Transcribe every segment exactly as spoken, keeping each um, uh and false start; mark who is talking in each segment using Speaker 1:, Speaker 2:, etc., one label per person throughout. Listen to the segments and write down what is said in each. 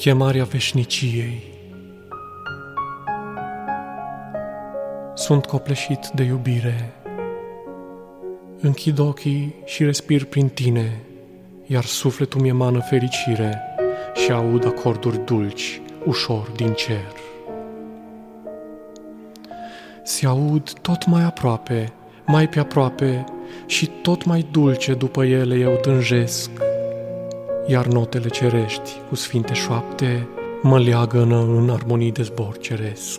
Speaker 1: Chemarea veșniciei. Sunt copleșit de iubire. Închid ochii și respir prin tine, iar sufletul mi emană fericire și aud acorduri dulci, ușor din cer. Se aud tot mai aproape, mai pe aproape și tot mai dulce după ele eu tânjesc, iar notele cerești cu sfinte șoapte mă leagănă în armonii de zbor ceresc.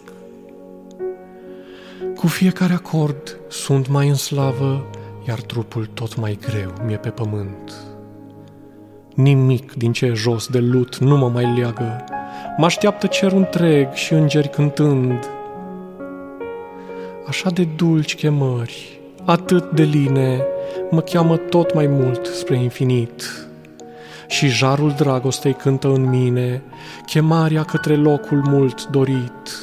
Speaker 1: Cu fiecare acord sunt mai în slavă, iar trupul tot mai greu mi-e pe pământ. Nimic din ce e jos de lut nu mă mai leagă, mă-așteaptă cerul întreg și îngeri cântând. Așa de dulci chemări, atât de line, mă cheamă tot mai mult spre infinit. Și jarul dragostei cântă în mine chemarea către locul mult dorit.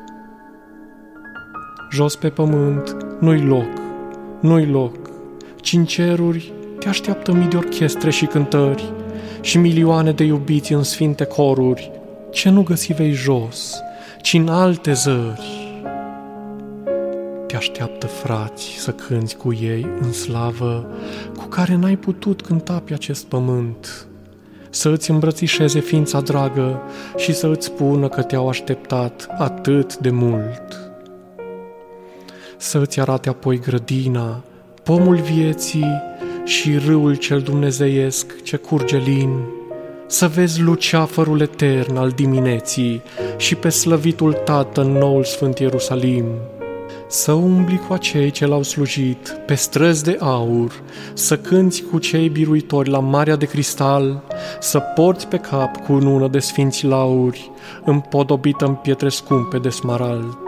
Speaker 1: Jos pe pământ nu-i loc, nu-i loc, ci în ceruri te așteaptă mii de orchestre și cântări și milioane de iubiți în sfinte coruri, ce nu găsi vei jos, ci în alte zări. Te așteaptă frați să cânți cu ei în slavă, cu care n-ai putut cânta pe acest pământ, să îți îmbrățișeze ființa dragă și să îți spună că te-au așteptat atât de mult. Să îți arate apoi grădina, pomul vieții și râul cel dumnezeiesc ce curge lin, să vezi luceafărul etern al dimineții și pe slăvitul Tată în noul Sfânt Ierusalim, să umbli cu acei ce l-au slujit pe străzi de aur, să cânți cu cei biruitori la marea de cristal, să porți pe cap cu unună de sfinți lauri, împodobită în pietre scumpe de smarald.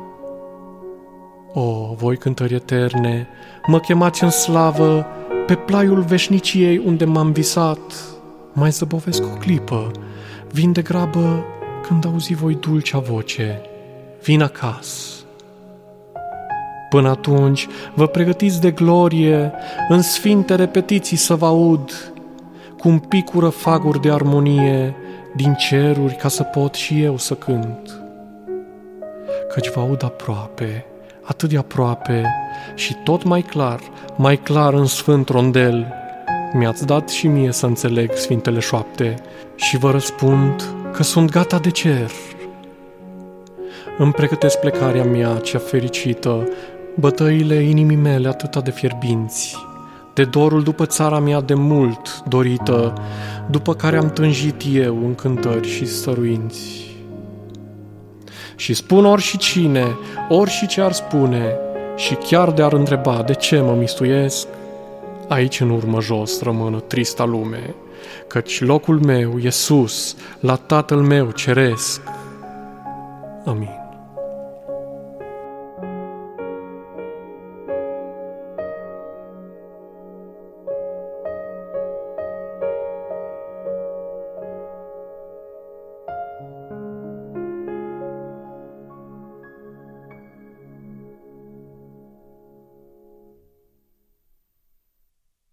Speaker 1: O, voi cântări eterne, mă chemați în slavă pe plaiul veșniciei unde m-am visat. Mai zăbovesc o clipă, vin de grabă când auzi voi dulcea voce, vin acasă. Până atunci vă pregătiți de glorie, în sfinte repetiții să vă aud, cum picură faguri de armonie din ceruri ca să pot și eu să cânt. Căci vă aud aproape, atât de aproape și tot mai clar, mai clar în sfânt rondel. Mi-ați dat și mie să înțeleg sfintele șoapte și vă răspund că sunt gata de cer. Îmi pregătesc plecarea mea cea fericită, bătăile inimii mele atâta de fierbinți, de dorul după țara mea de mult dorită, după care am tânjit eu în cântări și stăruinți. Și spun ori și cine, ori și ce ar spune, și chiar de-ar întreba de ce mă mistuiesc, aici în urmă jos rămână trista lume, căci locul meu e sus, la Tatăl meu ceresc. Amin.